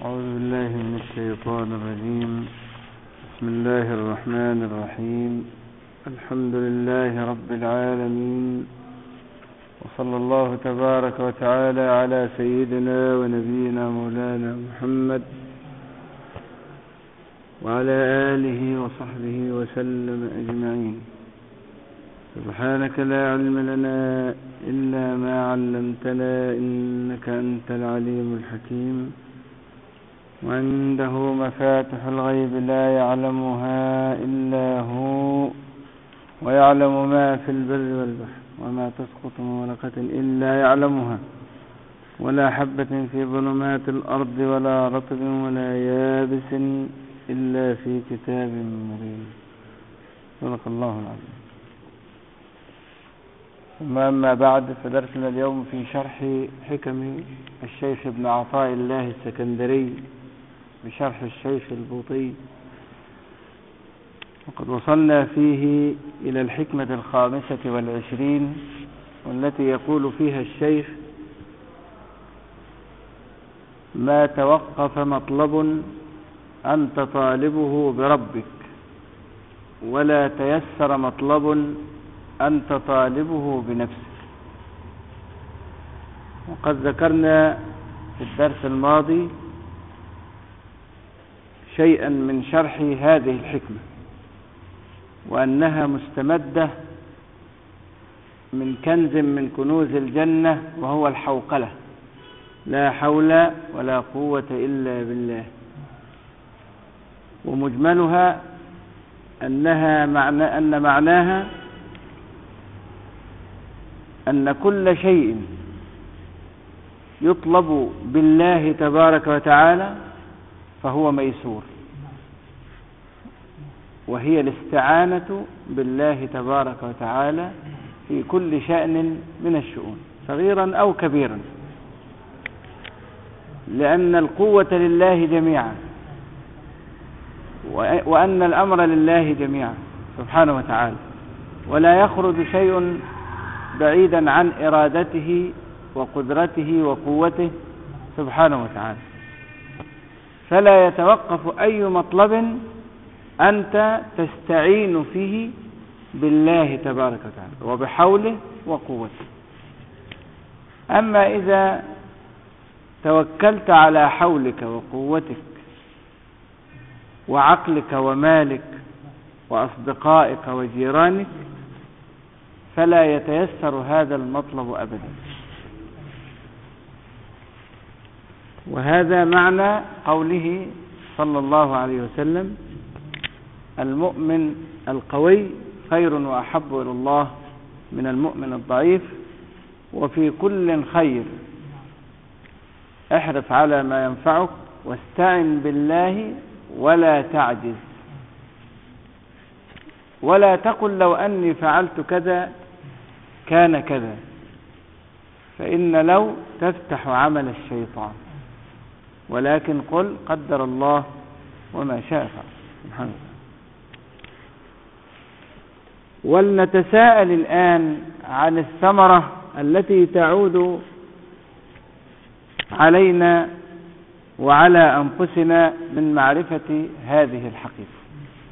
أعوذ بالله من الشيطان الرجيم. بسم الله الرحمن الرحيم. الحمد لله رب العالمين، وصلى الله تبارك وتعالى على سيدنا ونبينا مولانا محمد وعلى آله وصحبه وسلم أجمعين. سبحانك لا علم لنا إلا ما علمتنا، إنك أنت العليم الحكيم. وعنده مفاتح الغيب لا يعلمها إلا هو، ويعلم ما في البر والبحر، وما تسقط من ورقة إلا يعلمها، ولا حبة في ظلمات الأرض ولا رطب ولا يابس إلا في كتاب مبين. صدق الله العظيم. ثم أما بعد، فدرسنا اليوم في شرح حكم الشيخ ابن عطاء الله السكندري بشرح الشيخ البوطي، وقد وصلنا فيه إلى الحكمة 25، والتي يقول فيها الشيخ: ما توقف مطلب أنت طالبه بربك، ولا تيسر مطلب أنت طالبه بنفسك. وقد ذكرنا في الدرس الماضي شيئا من شرح هذه الحكمة، وأنها مستمدة من كنز من كنوز الجنة، وهو الحوقلة: لا حول ولا قوة إلا بالله. ومجملها أن معناها أن كل شيء يطلب بالله تبارك وتعالى فهو ميسور، وهي الاستعانة بالله تبارك وتعالى في كل شأن من الشؤون، صغيرا أو كبيرا، لأن القوة لله جميعا، وأن الأمر لله جميعا سبحانه وتعالى، ولا يخرج شيء بعيدا عن إرادته وقدرته وقوته سبحانه وتعالى. فلا يتوقف أي مطلب أنت تستعين فيه بالله تبارك وتعالى وبحوله وقوته. أما إذا توكلت على حولك وقوتك وعقلك ومالك وأصدقائك وجيرانك، فلا يتيسر هذا المطلب أبدا. وهذا معنى قوله صلى الله عليه وسلم: المؤمن القوي خير وأحب إلى الله من المؤمن الضعيف، وفي كل خير، احرص على ما ينفعك واستعن بالله ولا تعجز، ولا تقل لو أني فعلت كذا كان كذا، فإن لو تفتح عمل الشيطان، ولكن قل قدر الله وما شاء فعل. سبحانه. ولنتساءل الآن عن الثمرة التي تعود علينا وعلى أنفسنا من معرفة هذه الحقيقة.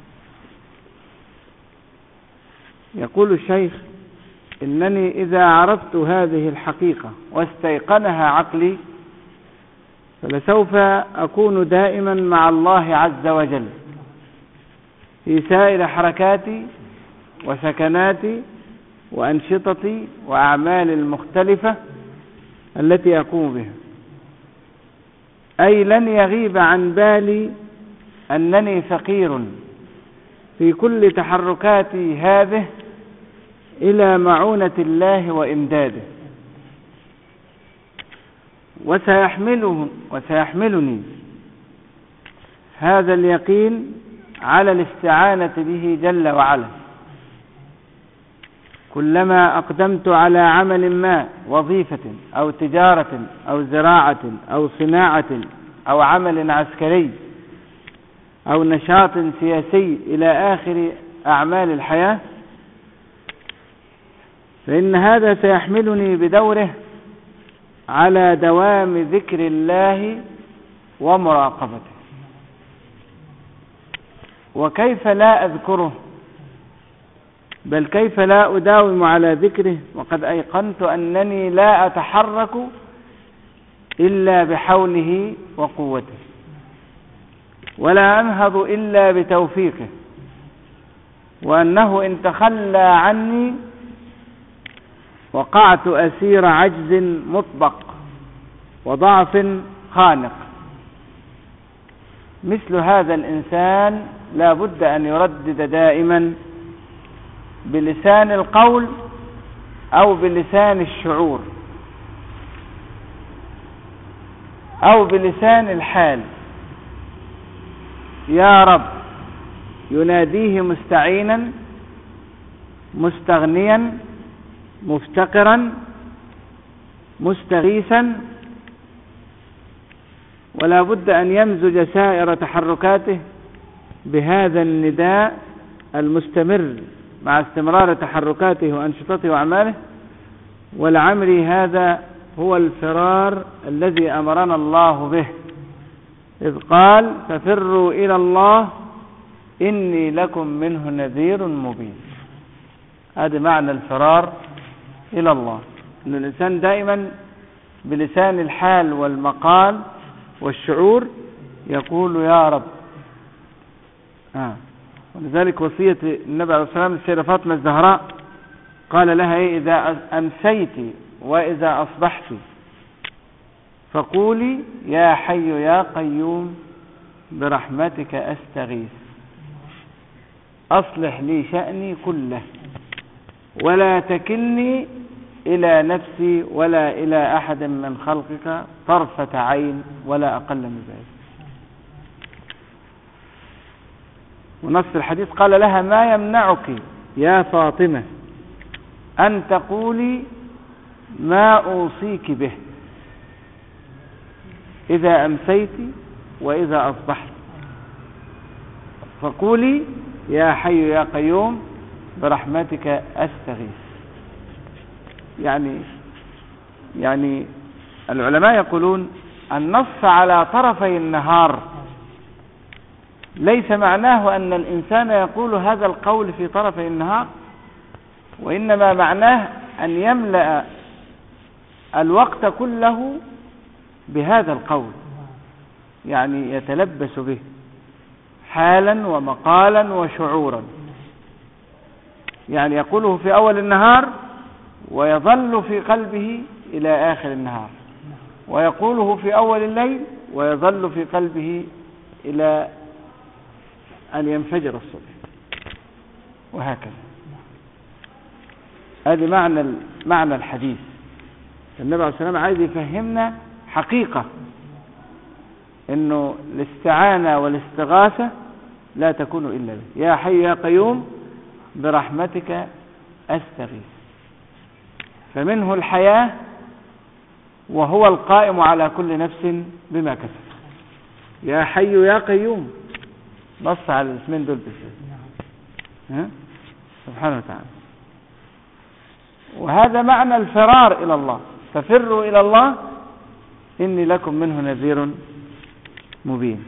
يقول الشيخ: إنني إذا عرفت هذه الحقيقة واستيقنها عقلي، فلسوف أكون دائما مع الله عز وجل في سائر حركاتي وسكناتي وأنشطتي وأعمالي المختلفة التي أقوم بها. أي لن يغيب عن بالي أنني فقير في كل تحركاتي هذه إلى معونة الله وإمداده، وسيحملني هذا اليقين على الاستعانة به جل وعلا كلما أقدمت على عمل ما، وظيفة أو تجارة أو زراعة أو صناعة أو عمل عسكري أو نشاط سياسي إلى آخر أعمال الحياة، فإن هذا سيحملني بدوره على دوام ذكر الله ومراقبته. وكيف لا أذكره، بل كيف لا أداوم على ذكره وقد أيقنت أنني لا أتحرك إلا بحوله وقوته، ولا أنهض إلا بتوفيقه، وأنه إن تخلى عني وقعت أسير عجز مطبق وضعف خانق. مثل هذا الإنسان لا بد أن يردد دائما بلسان القول أو بلسان الشعور أو بلسان الحال: يا رب، يناديه مستعينا مستغنيا مفتقرا مستغيثا، ولا بد أن يمزج سائر تحركاته بهذا النداء المستمر مع استمرار تحركاته وأنشطته وأعماله. ولعمري هذا هو الفرار الذي أمرنا الله به، إذ قال: ففروا إلى الله إني لكم منه نذير مبين. هذا معنى الفرار إلى الله، أن الإنسان دائما بلسان الحال والمقال والشعور يقول يا رب. ولذلك وصية النبي عليه الصلاة والسلام للسيدة فاطمة الزهراء قال لها: إذا أمسيت وإذا أصبحت فقولي يا حي يا قيوم برحمتك أستغيث، أصلح لي شأني كله ولا تكلني إلى نفسي ولا إلى أحد من خلقك طرفة عين ولا أقل من ذلك. ونص الحديث قال لها: ما يمنعك يا فاطمة أن تقولي ما أوصيك به إذا أمسيت وإذا أصبحت، فقولي يا حي يا قيوم برحمتك أستغيث. يعني العلماء يقولون النص على طرفي النهار ليس معناه أن الإنسان يقول هذا القول في طرفي النهار، وإنما معناه أن يملأ الوقت كله بهذا القول، يعني يتلبس به حالا ومقالا وشعورا. يعني يقوله في أول النهار ويظل في قلبه إلى آخر النهار، ويقوله في أول الليل ويظل في قلبه إلى أن ينفجر الصبح، وهكذا. هذا معنى الحديث. النبي عليه الصلاة والسلام عايز يفهمنا حقيقة إنه الاستعانة والاستغاثة لا تكون إلا به. يا حي يا قيوم برحمتك أستغيث، فمنه الحياة وهو القائم على كل نفس بما كسب. يا حي يا قيوم نص على الاسمين دول بالذات سبحانه وتعالى. وهذا معنى الفرار إلى الله: ففروا إلى الله إني لكم منه نذير مبين.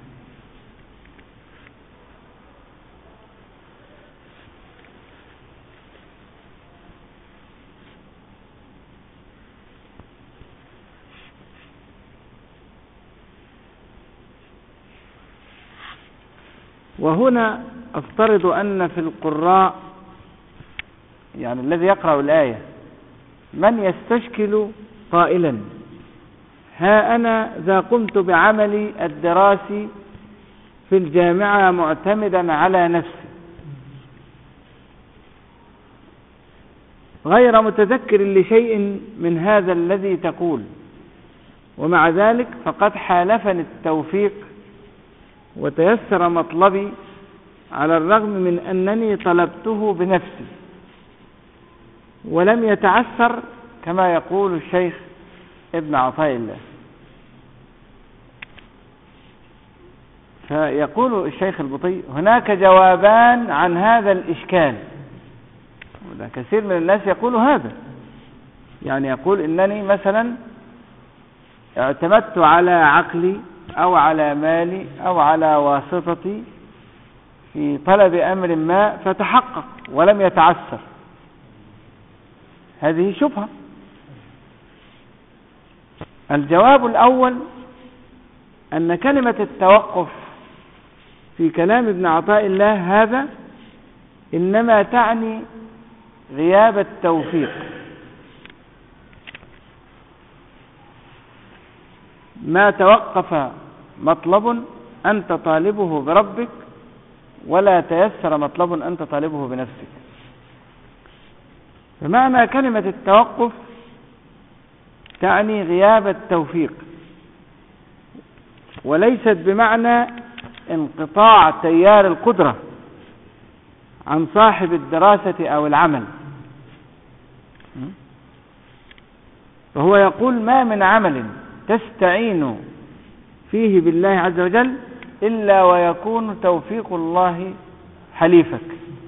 وهنا أفترض أن في القراء، يعني الذي يقرأ الآية، من يستشكل قائلا: ها أنا ذا قمت بعملي الدراسي في الجامعة معتمدا على نفسي غير متذكر لشيء من هذا الذي تقول، ومع ذلك فقد حالفني التوفيق وتيسر مطلبي على الرغم من أنني طلبته بنفسي ولم يتعثر، كما يقول الشيخ ابن عطاء الله. فيقول الشيخ البطي: هناك جوابان عن هذا الإشكال. كثير من الناس يقول هذا، يعني يقول إنني مثلا اعتمدت على عقلي أو على مالي أو على واسطتي في طلب أمر ما فتحقق ولم يتعسر، هذه شبهة. الجواب الأول أن كلمة التوقف في كلام ابن عطاء الله هذا إنما تعني غياب التوفيق. ما توقف مطلب أنت طالبه بربك ولا تيسر مطلب أنت طالبه بنفسك. فمعنى كلمة التوقف تعني غياب التوفيق، وليست بمعنى انقطاع تيار القدرة عن صاحب الدراسة أو العمل. فهو يقول ما من عمل تستعين فيه بالله عز وجل إلا ويكون توفيق الله حليفك،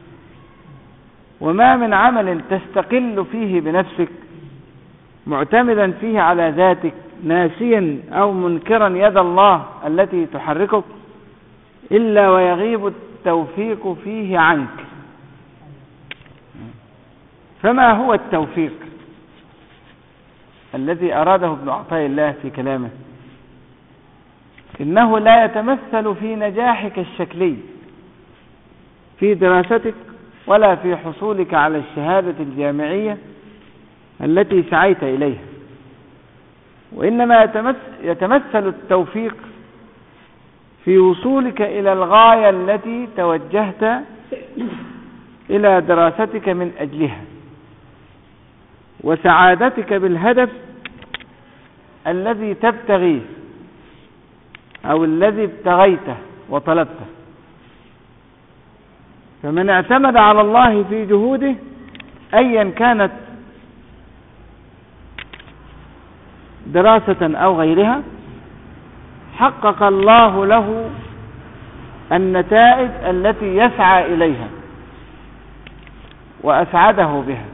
وما من عمل تستقل فيه بنفسك معتمدا فيه على ذاتك ناسيا أو منكرا يد الله التي تحركك إلا ويغيب التوفيق فيه عنك. فما هو التوفيق الذي أراده ابن عطاء الله في كلامه؟ إنه لا يتمثل في نجاحك الشكلي في دراستك ولا في حصولك على الشهادة الجامعية التي سعيت إليها، وإنما يتمثل التوفيق في وصولك إلى الغاية التي توجهت إلى دراستك من أجلها، وسعادتك بالهدف الذي تبتغيه أو الذي ابتغيته وطلبته. فمن اعتمد على الله في جهوده أيا كانت دراسة أو غيرها حقق الله له النتائج التي يسعى إليها وأسعده بها.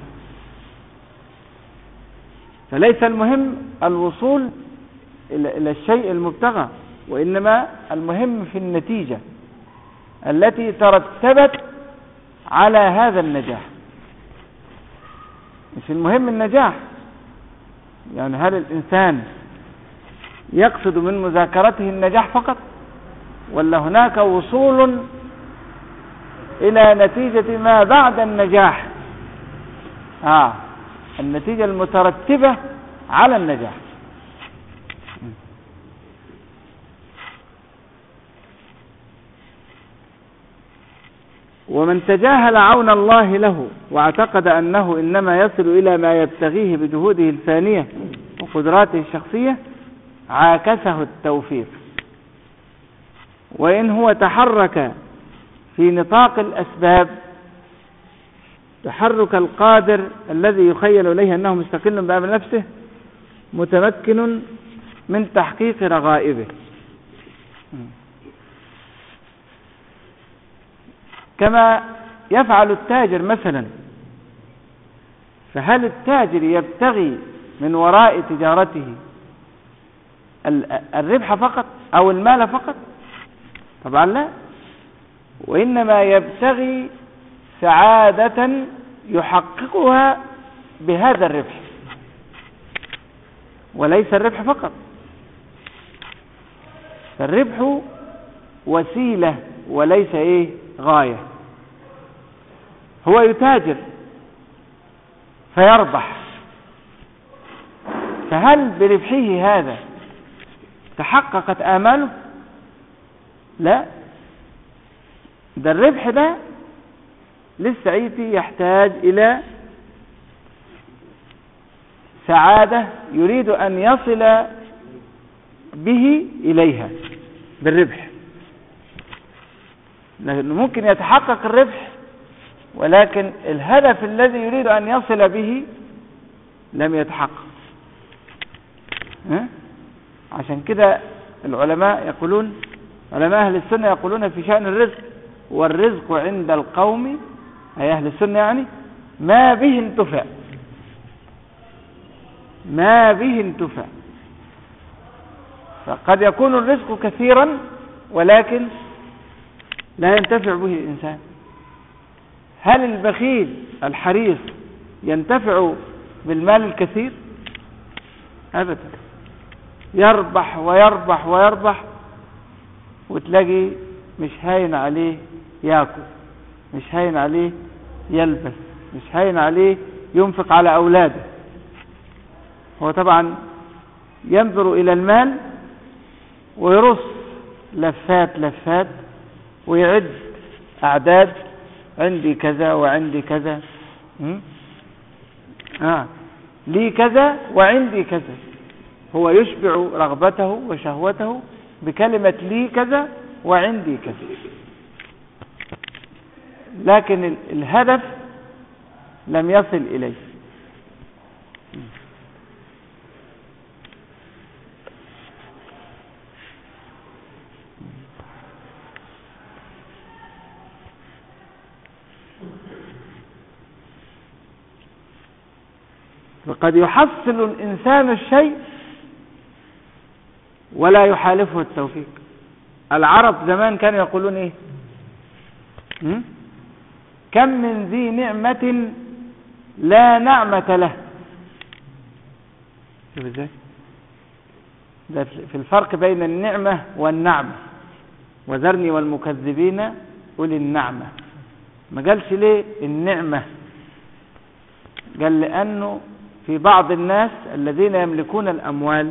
فليس المهم الوصول إلى الشيء المبتغى، وإنما المهم في النتيجة التي ترتبت على هذا النجاح. مش المهم النجاح، يعني هل الإنسان يقصد من مذاكرته النجاح فقط، ولا هناك وصول إلى نتيجة ما بعد النجاح، النتيجة المترتبة على النجاح. ومن تجاهل عون الله له واعتقد أنه إنما يصل إلى ما يبتغيه بجهوده الفانية وقدراته الشخصية عاكسه التوفيق، وإن هو تحرك في نطاق الأسباب تحرك القادر الذي يخيل إليه أنه مستقل بأمر نفسه متمكن من تحقيق رغائبه. كما يفعل التاجر مثلا، فهل التاجر يبتغي من وراء تجارته الربح فقط أو المال فقط؟ طبعا لا، وإنما يبتغي سعادة يحققها بهذا الربح، وليس الربح فقط. فالربح وسيلة وليس غاية. هو يتاجر فيربح، فهل بربحه هذا تحققت آماله؟ لا، ده الربح ده لسه يحتاج إلى سعادة يريد أن يصل به إليها بالربح. لأنه ممكن يتحقق الربح ولكن الهدف الذي يريد أن يصل به لم يتحقق. عشان كده العلماء يقولون، علماء أهل السنة يقولون في شأن الرزق: والرزق عند القوم، أي أهل السنة يعني، ما به انتفع، ما به انتفع. فقد يكون الرزق كثيرا ولكن لا ينتفع به الإنسان. هل البخيل الحريص ينتفع بالمال الكثير؟ أبدا. يربح ويربح ويربح وتلاقي مش هاين عليه ياكل، مش هاين عليه يلبس، مش هاين عليه ينفق على أولاده. هو طبعا ينظر إلى المال ويرص لفات لفات ويعد أعداد، عندي كذا وعندي كذا، لي كذا وعندي كذا. هو يشبع رغبته وشهوته بكلمة لي كذا وعندي كذا، لكن الهدف لم يصل إليه. فقد يحصل الإنسان الشيء ولا يحالفه التوفيق. العرب زمان كانوا يقولون ايه؟ كم من ذي نعمة لا نعمة له. شوف ازاي ده في الفرق بين النعمة والنعمة. وذرني والمكذبين أولي النعمة. ما قالش ليه النعمة؟ قال لأنه في بعض الناس الذين يملكون الأموال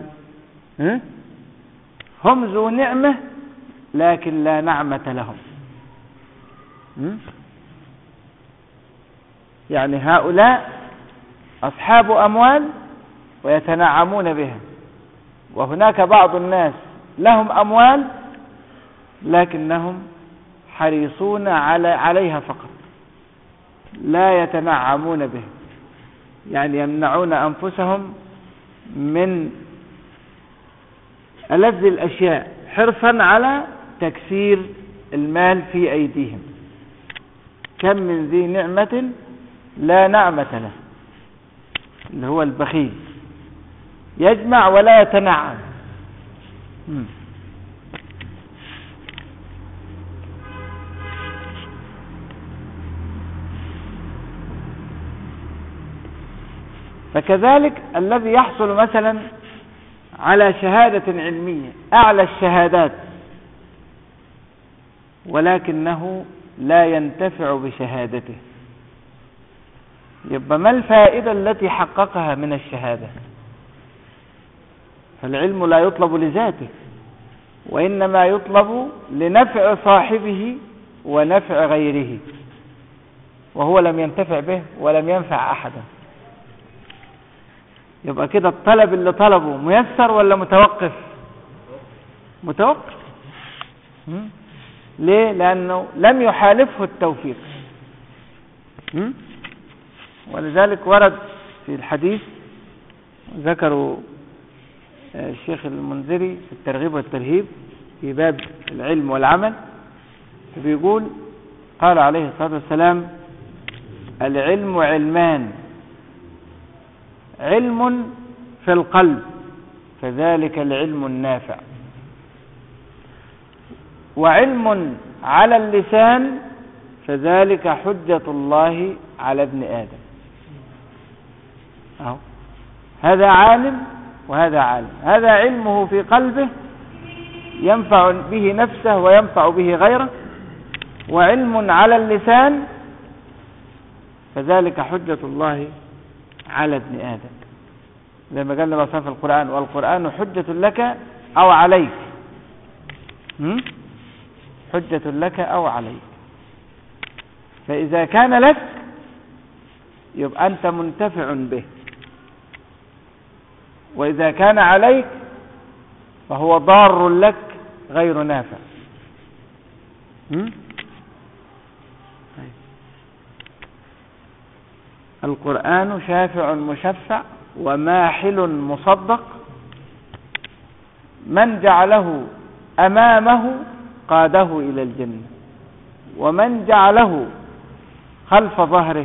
هم ذو نعمة لكن لا نعمة لهم. يعني هؤلاء أصحاب أموال ويتنعمون بها، وهناك بعض الناس لهم أموال لكنهم حريصون عليها فقط، لا يتنعمون بها، يعني يمنعون أنفسهم من ألذ الأشياء حرصا على تكسير المال في أيديهم. كم من ذي نعمة لا نعمة له، اللي هو البخيل، يجمع ولا يتنعم. فكذلك الذي يحصل مثلا على شهادة علمية أعلى الشهادات ولكنه لا ينتفع بشهادته، يبقى ما الفائدة التي حققها من الشهادة؟ فالعلم لا يطلب لذاته، وإنما يطلب لنفع صاحبه ونفع غيره، وهو لم ينتفع به ولم ينفع أحدا. يبقى كده الطلب اللي طلبه ميسر ولا متوقف؟ متوقف. ليه؟ لأنه لم يحالفه التوفيق. ولذلك ورد في الحديث، ذكروا الشيخ المنذري في الترغيب والترهيب في باب العلم والعمل، بيقول قال عليه الصلاة والسلام: العلم علمان، علم في القلب فذلك العلم النافع، وعلم على اللسان فذلك حجة الله على ابن آدم. أهو هذا عالم وهذا عالم، هذا علمه في قلبه ينفع به نفسه وينفع به غيره، وعلم على اللسان فذلك حجة الله على ابن آدم، زي ما قال الله في القرآن: والقرآن حجة لك أو عليك. حجة لك أو عليك. فإذا كان لك يبقى أنت منتفع به، وإذا كان عليك فهو ضار لك غير نافع. القرآن شافع مشفع وماحل مصدق، من جعله أمامه قاده إلى الجنة، ومن جعله خلف ظهره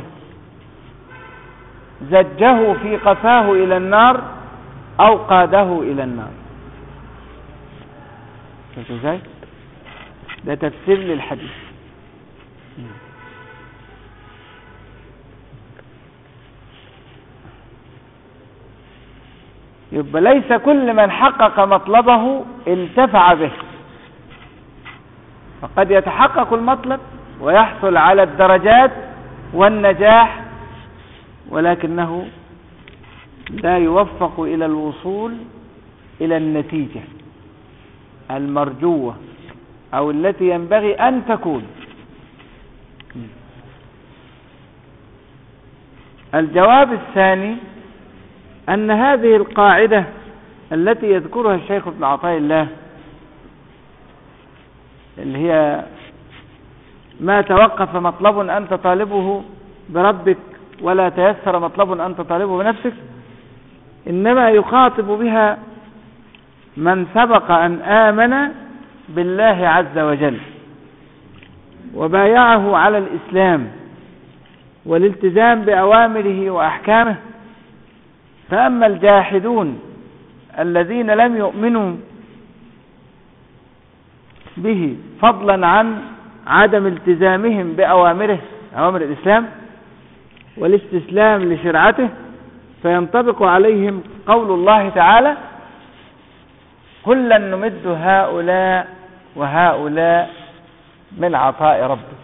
زجه في قفاه إلى النار أو قاده إلى النار. شفت ازاي؟ ده تفسير للحديث. يبقى ليس كل من حقق مطلبه انتفع به، فقد يتحقق المطلب ويحصل على الدرجات والنجاح، ولكنه لا يوفق إلى الوصول إلى النتيجة المرجوة أو التي ينبغي أن تكون. الجواب الثاني أن هذه القاعدة التي يذكرها الشيخ ابن عطاء الله، اللي هي ما توقف مطلب أنت طالبه بربك ولا تيسر مطلب أنت طالبه بنفسك، إنما يخاطب بها من سبق أن آمن بالله عز وجل وبايعه على الإسلام والالتزام بأوامره وأحكامه. فأما الجاحدون الذين لم يؤمنوا به فضلا عن عدم التزامهم بأوامره، أوامر الإسلام، والاستسلام لشرعته، فينطبق عليهم قول الله تعالى: كلا نمد هؤلاء وهؤلاء من عطاء ربك.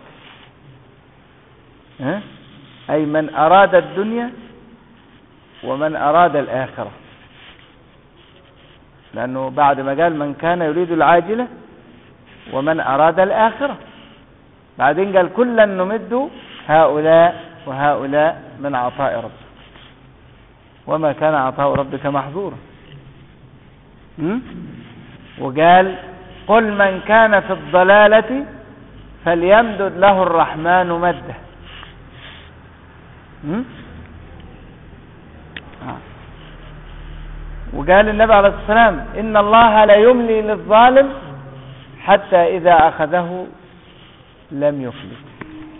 أي من أراد الدنيا ومن أراد الآخرة، لأنه بعد ما قال من كان يريد العاجلة ومن أراد الآخرة، بعدين قال كلا نمد هؤلاء وهؤلاء من عطاء ربك وما كان عطاء ربك محظورا. وقال قل من كان في الضلالة فليمدد له الرحمن مده. وقال النبي عليه الصلاة والسلام إن الله لا يملي للظالم حتى إذا أخذه لم يفلت.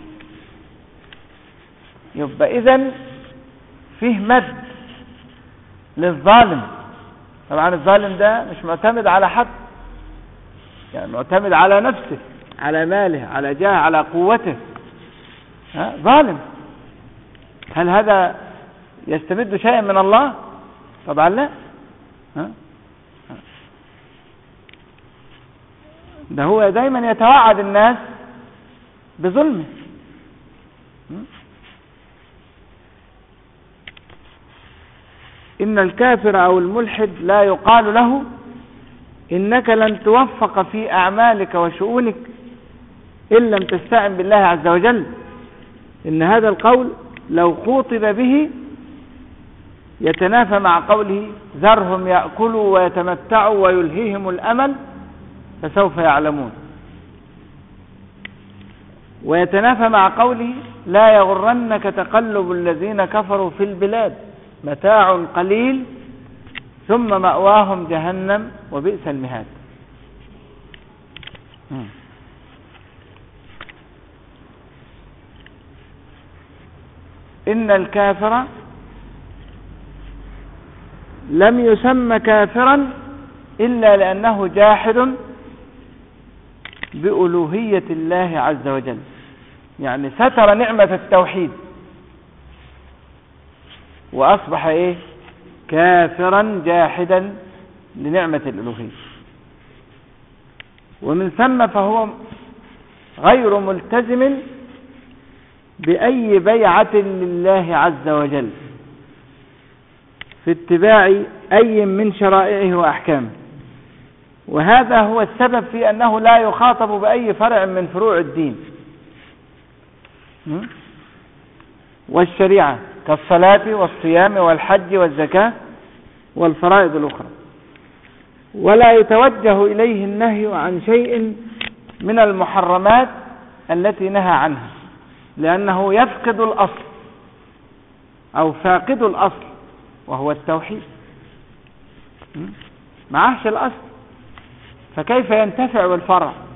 يبقى إذن فيه مد للظالم. طبعا الظالم ده مش معتمد على حد، يعني معتمد على نفسه، على ماله، على جاه، على قوته. ظالم. هل هذا يستمد شيئا من الله؟ طبعا لا. ده هو دايما يتوعد الناس بظلمه. إن الكافر أو الملحد لا يقال له إنك لن توفق في أعمالك وشؤونك إن لم تستعن بالله عز وجل. إن هذا القول لو خوطب به يتنافى مع قوله ذرهم يأكلوا ويتمتعوا ويلهيهم الأمل فسوف يعلمون، ويتنافى مع قوله لا يغرنك تقلب الذين كفروا في البلاد متاع قليل ثم مأواهم جهنم وبئس المهاد. إن الكافر لم يسمى كافرا إلا لأنه جاحد بألوهية الله عز وجل، يعني ستر نعمة التوحيد وأصبح إيه؟ كافرا جاحدا لنعمة الألوهية. ومن ثم فهو غير ملتزم بأي بيعة لله عز وجل في اتباع أي من شرائعه وأحكامه. وهذا هو السبب في أنه لا يخاطب بأي فرع من فروع الدين والشريعة كالصلاة والصيام والحج والزكاة والفرائض الأخرى، ولا يتوجه إليه النهي عن شيء من المحرمات التي نهى عنها، لأنه يفقد الأصل أو فاقد الأصل وهو التوحيد، معهش الأصل، فكيف ينتفع بالفرع؟